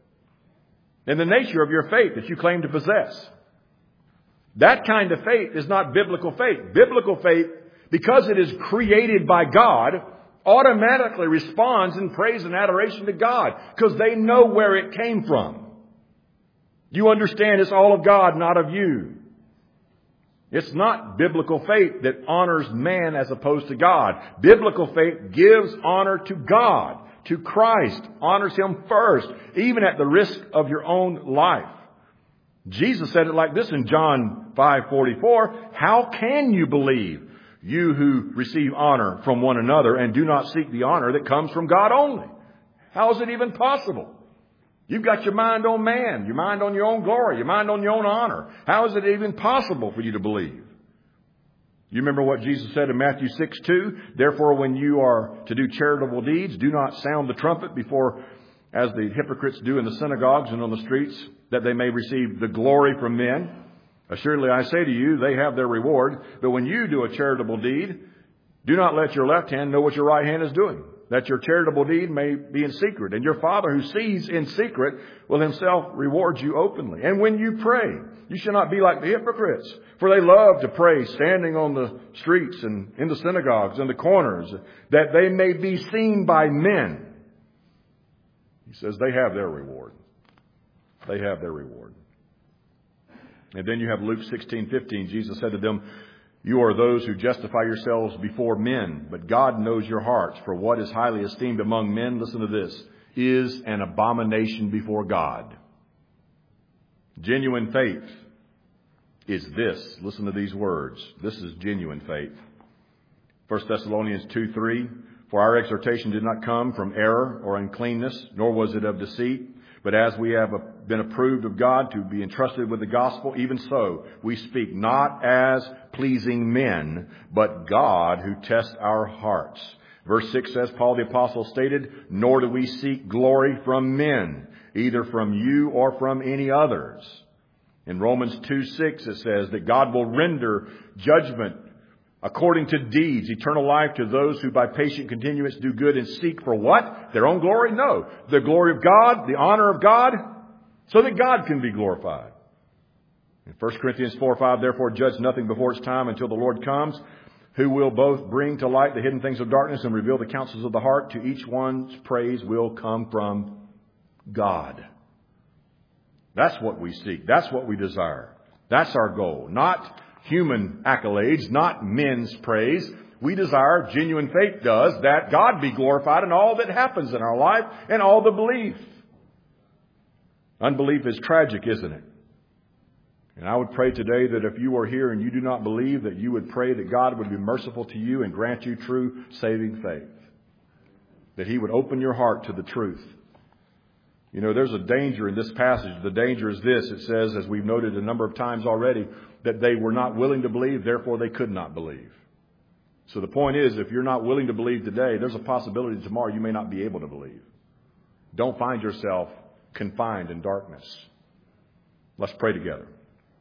in the nature of your faith that you claim to possess. That kind of faith is not biblical faith. Biblical faith, because it is created by God, automatically responds in praise and adoration to God because they know where it came from. You understand it's all of God, not of you. It's not biblical faith that honors man as opposed to God. Biblical faith gives honor to God, to Christ, honors Him first, even at the risk of your own life. Jesus said it like this in John 5:44. How can you believe, you who receive honor from one another and do not seek the honor that comes from God only? How is it even possible? You've got your mind on man, your mind on your own glory, your mind on your own honor. How is it even possible for you to believe? You remember what Jesus said in Matthew 6:2? Therefore, when you are to do charitable deeds, do not sound the trumpet before, as the hypocrites do in the synagogues and on the streets, that they may receive the glory from men. Assuredly, I say to you, they have their reward. But when you do a charitable deed, do not let your left hand know what your right hand is doing, that your charitable deed may be in secret. And your Father who sees in secret will Himself reward you openly. And when you pray, you shall not be like the hypocrites, for they love to pray standing on the streets and in the synagogues and the corners, that they may be seen by men. He says they have their reward. They have their reward. And then you have Luke 16:15. Jesus said to them, you are those who justify yourselves before men, but God knows your hearts. For what is highly esteemed among men, listen to this, is an abomination before God. Genuine faith is this. Listen to these words. This is genuine faith. 1 Thessalonians 2:3. For our exhortation did not come from error or uncleanness, nor was it of deceit. But as we have been approved of God to be entrusted with the gospel, even so we speak not as pleasing men, but God who tests our hearts. Verse 6 says, Paul the apostle stated, nor do we seek glory from men, either from you or from any others. In Romans 2:6 it says that God will render judgment according to deeds, eternal life to those who by patient continuance do good and seek for what? Their own glory? No. The glory of God, the honor of God, so that God can be glorified. In 1 Corinthians 4:5, therefore judge nothing before its time until the Lord comes, who will both bring to light the hidden things of darkness and reveal the counsels of the heart. To each one's praise will come from God. That's what we seek. That's what we desire. That's our goal. Not human accolades, not men's praise. We desire, genuine faith does, that God be glorified in all that happens in our life and all the belief. Unbelief is tragic, isn't it? And I would pray today that if you are here and you do not believe, that you would pray that God would be merciful to you and grant you true saving faith. That He would open your heart to the truth. You know, there's a danger in this passage. The danger is this. It says, as we've noted a number of times already, that they were not willing to believe, therefore they could not believe. So the point is, if you're not willing to believe today, there's a possibility tomorrow you may not be able to believe. Don't find yourself confined in darkness. Let's pray together.